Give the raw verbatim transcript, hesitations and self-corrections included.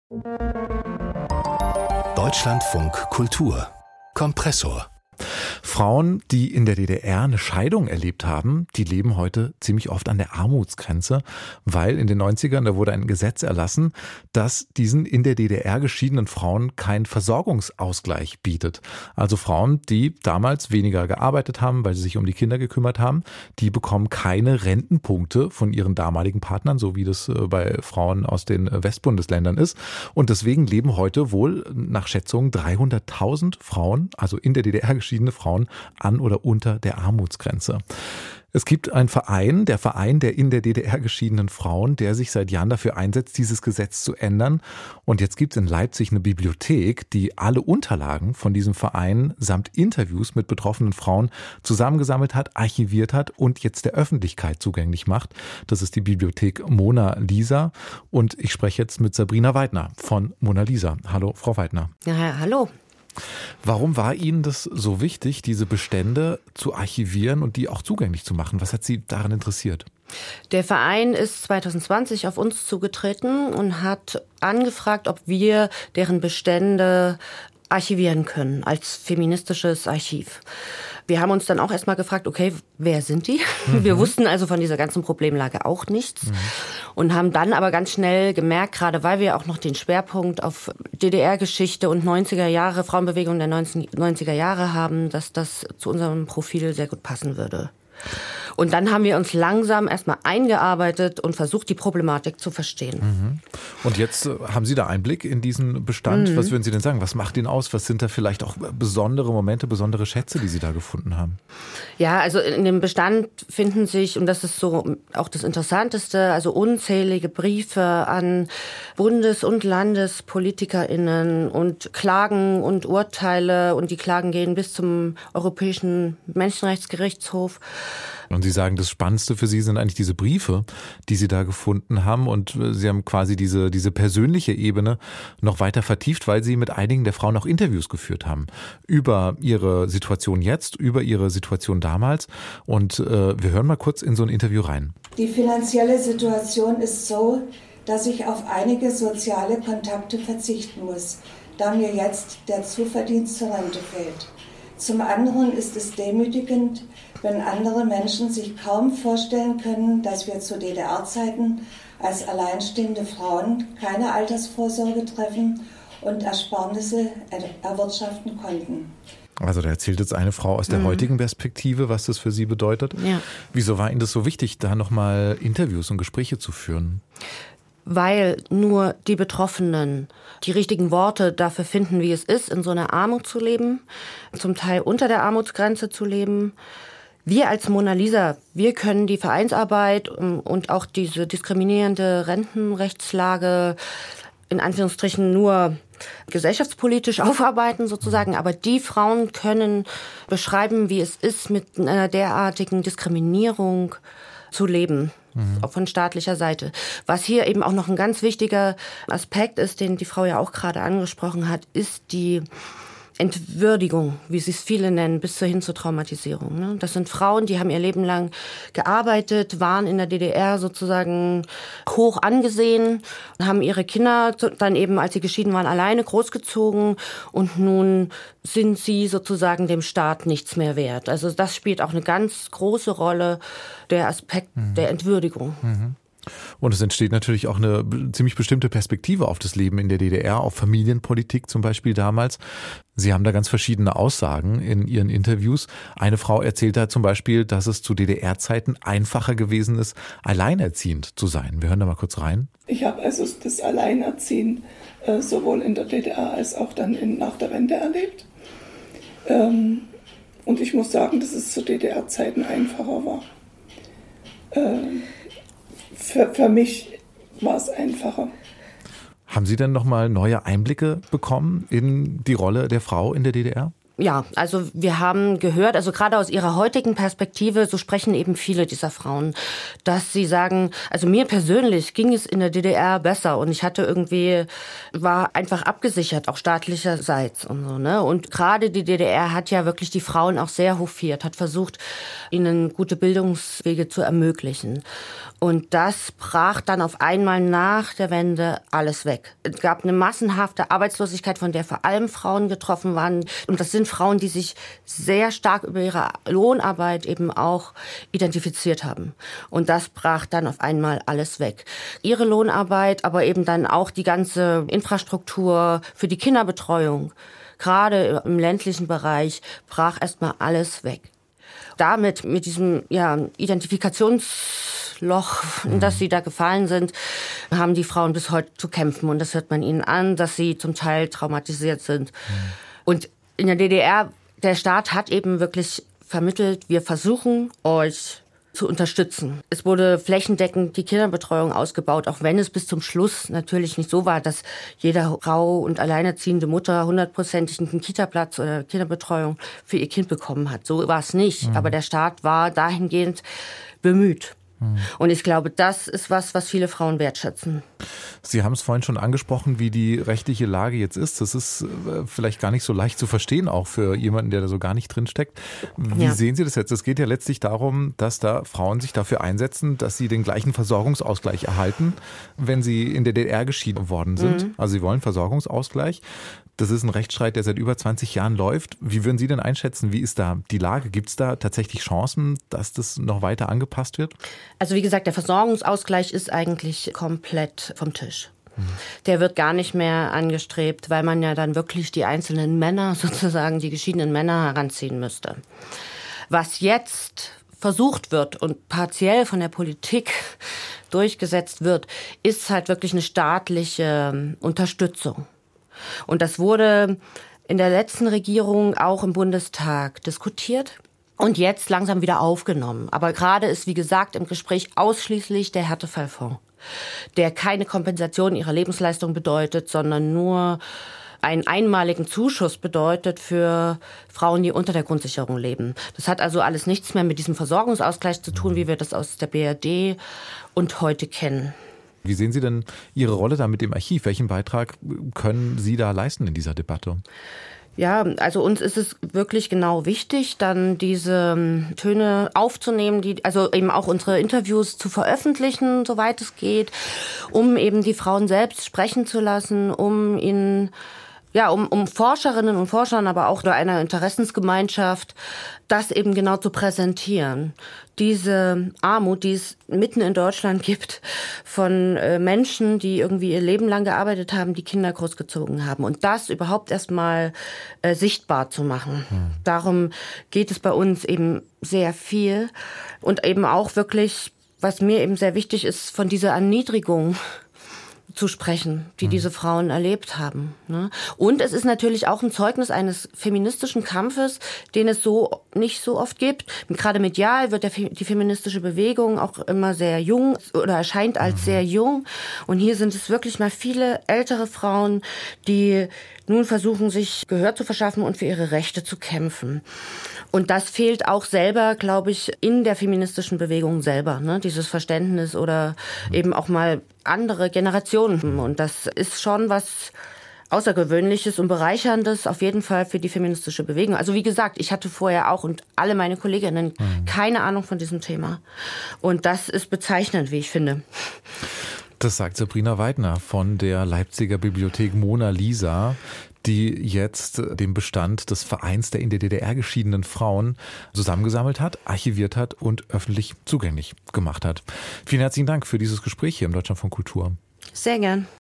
Deutschlandfunk Kultur Kompressor. Frauen, die in der D D R eine Scheidung erlebt haben, die leben heute ziemlich oft an der Armutsgrenze, weil in den neunzigern, da wurde ein Gesetz erlassen, das diesen in der D D R geschiedenen Frauen keinen Versorgungsausgleich bietet. Also Frauen, die damals weniger gearbeitet haben, weil sie sich um die Kinder gekümmert haben, die bekommen keine Rentenpunkte von ihren damaligen Partnern, so wie das bei Frauen aus den Westbundesländern ist. Und deswegen leben heute wohl nach Schätzungen dreihunderttausend Frauen, also in der D D R geschiedene Frauen, an oder unter der Armutsgrenze. Es gibt einen Verein, der Verein der in der D D R geschiedenen Frauen, der sich seit Jahren dafür einsetzt, dieses Gesetz zu ändern. Und jetzt gibt es in Leipzig eine Bibliothek, die alle Unterlagen von diesem Verein samt Interviews mit betroffenen Frauen zusammengesammelt hat, archiviert hat und jetzt der Öffentlichkeit zugänglich macht. Das ist die Bibliothek Mona Lisa. Und ich spreche jetzt mit Sabrina Weidner von Mona Lisa. Hallo, Frau Weidner. Ja, hallo. Warum war Ihnen das so wichtig, diese Bestände zu archivieren und die auch zugänglich zu machen? Was hat Sie daran interessiert? Der Verein ist zwanzig zwanzig auf uns zugetreten und hat angefragt, ob wir deren Bestände archivieren können als feministisches Archiv. Wir haben uns dann auch erstmal gefragt, okay, wer sind die? Mhm. Wir wussten also von dieser ganzen Problemlage auch nichts mhm. und haben dann aber ganz schnell gemerkt, gerade weil wir auch noch den Schwerpunkt auf D D R-Geschichte und neunziger Jahre, Frauenbewegung der neunziger Jahre haben, dass das zu unserem Profil sehr gut passen würde. Und dann haben wir uns langsam erstmal eingearbeitet und versucht, die Problematik zu verstehen. Mhm. Und jetzt haben Sie da Einblick in diesen Bestand. Mhm. Was würden Sie denn sagen? Was macht ihn aus? Was sind da vielleicht auch besondere Momente, besondere Schätze, die Sie da gefunden haben? Ja, also in dem Bestand finden sich, und das ist so auch das Interessanteste, also unzählige Briefe an Bundes- und LandespolitikerInnen und Klagen und Urteile. Und die Klagen gehen bis zum Europäischen Menschenrechtsgerichtshof. Und Sie sagen, das Spannendste für Sie sind eigentlich diese Briefe, die Sie da gefunden haben. Und Sie haben quasi diese, diese persönliche Ebene noch weiter vertieft, weil Sie mit einigen der Frauen auch Interviews geführt haben. Über ihre Situation jetzt, über ihre Situation damals. Und äh, wir hören mal kurz in so ein Interview rein. Die finanzielle Situation ist so, dass ich auf einige soziale Kontakte verzichten muss, da mir jetzt der Zuverdienst zur Rente fehlt. Zum anderen ist es demütigend, wenn andere Menschen sich kaum vorstellen können, dass wir zu D D R-Zeiten als alleinstehende Frauen keine Altersvorsorge treffen und Ersparnisse erwirtschaften konnten. Also da erzählt jetzt eine Frau aus der mhm. heutigen Perspektive, was das für sie bedeutet. Ja. Wieso war Ihnen das so wichtig, da nochmal Interviews und Gespräche zu führen? Weil nur die Betroffenen die richtigen Worte dafür finden, wie es ist, in so einer Armut zu leben, zum Teil unter der Armutsgrenze zu leben. Wir als Mona Lisa, wir können die Vereinsarbeit und auch diese diskriminierende Rentenrechtslage in Anführungsstrichen nur gesellschaftspolitisch aufarbeiten sozusagen, aber die Frauen können beschreiben, wie es ist, mit einer derartigen Diskriminierung zu leben. Mhm. Von staatlicher Seite. Was hier eben auch noch ein ganz wichtiger Aspekt ist, den die Frau ja auch gerade angesprochen hat, ist die Entwürdigung, wie sie es viele nennen, bis hin zur Traumatisierung. Das sind Frauen, die haben ihr Leben lang gearbeitet, waren in der D D R sozusagen hoch angesehen, haben ihre Kinder dann eben, als sie geschieden waren, alleine großgezogen und nun sind sie sozusagen dem Staat nichts mehr wert. Also das spielt auch eine ganz große Rolle, der Aspekt mhm. der Entwürdigung. Mhm. Und es entsteht natürlich auch eine ziemlich bestimmte Perspektive auf das Leben in der D D R, auf Familienpolitik zum Beispiel damals. Sie haben da ganz verschiedene Aussagen in Ihren Interviews. Eine Frau erzählt da zum Beispiel, dass es zu D D R-Zeiten einfacher gewesen ist, alleinerziehend zu sein. Wir hören da mal kurz rein. Ich habe also das Alleinerziehen äh, sowohl in der D D R als auch dann in, nach der Wende erlebt. Ähm, und ich muss sagen, dass es zu D D R-Zeiten einfacher war. Ähm, Für, für mich war es einfacher. Haben Sie denn nochmal neue Einblicke bekommen in die Rolle der Frau in der D D R? Ja, also wir haben gehört, also gerade aus ihrer heutigen Perspektive, so sprechen eben viele dieser Frauen, dass sie sagen, also mir persönlich ging es in der D D R besser und ich hatte irgendwie, war einfach abgesichert, auch staatlicherseits und so, ne? Und gerade die D D R hat ja wirklich die Frauen auch sehr hofiert, hat versucht, ihnen gute Bildungswege zu ermöglichen. Und das brach dann auf einmal nach der Wende alles weg. Es gab eine massenhafte Arbeitslosigkeit, von der vor allem Frauen getroffen waren. Und das sind Frauen, die sich sehr stark über ihre Lohnarbeit eben auch identifiziert haben. Und das brach dann auf einmal alles weg. Ihre Lohnarbeit, aber eben dann auch die ganze Infrastruktur für die Kinderbetreuung, gerade im ländlichen Bereich, brach erstmal alles weg. Damit, mit diesem ja, Identifikationsloch, in das sie da gefallen sind, haben die Frauen bis heute zu kämpfen. Und das hört man ihnen an, dass sie zum Teil traumatisiert sind. Mhm. Und in der D D R, der Staat hat eben wirklich vermittelt, wir versuchen euch zu unterstützen. Es wurde flächendeckend die Kinderbetreuung ausgebaut, auch wenn es bis zum Schluss natürlich nicht so war, dass jede Frau und alleinerziehende Mutter hundertprozentig einen Kita-Platz oder Kinderbetreuung für ihr Kind bekommen hat. So war es nicht. Mhm. Aber der Staat war dahingehend bemüht. Mhm. Und ich glaube, das ist was, was viele Frauen wertschätzen. Sie haben es vorhin schon angesprochen, wie die rechtliche Lage jetzt ist. Das ist vielleicht gar nicht so leicht zu verstehen, auch für jemanden, der da so gar nicht drin steckt. Wie ja. sehen Sie das jetzt? Es geht ja letztlich darum, dass da Frauen sich dafür einsetzen, dass sie den gleichen Versorgungsausgleich erhalten, wenn sie in der D D R geschieden worden sind. Mhm. Also sie wollen Versorgungsausgleich. Das ist ein Rechtsstreit, der seit über zwanzig Jahren läuft. Wie würden Sie denn einschätzen, wie ist da die Lage? Gibt es da tatsächlich Chancen, dass das noch weiter angepasst wird? Also wie gesagt, der Versorgungsausgleich ist eigentlich komplett vom Tisch. Mhm. Der wird gar nicht mehr angestrebt, weil man ja dann wirklich die einzelnen Männer, sozusagen die geschiedenen Männer heranziehen müsste. Was jetzt versucht wird und partiell von der Politik durchgesetzt wird, ist halt wirklich eine staatliche Unterstützung. Und das wurde in der letzten Regierung auch im Bundestag diskutiert und jetzt langsam wieder aufgenommen. Aber gerade ist, wie gesagt, im Gespräch ausschließlich der Härtefallfonds, der keine Kompensation ihrer Lebensleistung bedeutet, sondern nur einen einmaligen Zuschuss bedeutet für Frauen, die unter der Grundsicherung leben. Das hat also alles nichts mehr mit diesem Versorgungsausgleich zu tun, wie wir das aus der B R D und heute kennen. Wie sehen Sie denn Ihre Rolle da mit dem Archiv? Welchen Beitrag können Sie da leisten in dieser Debatte? Ja, also uns ist es wirklich genau wichtig, dann diese Töne aufzunehmen, die, also eben auch unsere Interviews zu veröffentlichen, soweit es geht, um eben die Frauen selbst sprechen zu lassen, um ihnen Ja, um, um Forscherinnen und Forschern, aber auch nur einer Interessensgemeinschaft, das eben genau zu präsentieren. Diese Armut, die es mitten in Deutschland gibt, von äh, Menschen, die irgendwie ihr Leben lang gearbeitet haben, die Kinder großgezogen haben. Und das überhaupt erstmal äh, sichtbar zu machen. Mhm. Darum geht es bei uns eben sehr viel. Und eben auch wirklich, was mir eben sehr wichtig ist, von dieser Erniedrigung zu sprechen, die mhm. diese Frauen erlebt haben. Und es ist natürlich auch ein Zeugnis eines feministischen Kampfes, den es so nicht so oft gibt. Gerade medial wird der, die feministische Bewegung auch immer sehr jung oder erscheint als mhm. sehr jung. Und hier sind es wirklich mal viele ältere Frauen, die nun versuchen, sich Gehör zu verschaffen und für ihre Rechte zu kämpfen. Und das fehlt auch selber, glaube ich, in der feministischen Bewegung selber, ne? Dieses Verständnis oder eben auch mal andere Generationen. Und das ist schon was Außergewöhnliches und Bereicherndes auf jeden Fall für die feministische Bewegung. Also wie gesagt, ich hatte vorher auch und alle meine Kolleginnen mhm. keine Ahnung von diesem Thema. Und das ist bezeichnend, wie ich finde. Das sagt Sabrina Weidner von der Leipziger Bibliothek Mona Lisa, die jetzt den Bestand des Vereins der in der D D R geschiedenen Frauen zusammengesammelt hat, archiviert hat und öffentlich zugänglich gemacht hat. Vielen herzlichen Dank für dieses Gespräch hier im Deutschlandfunk Kultur. Sehr gern.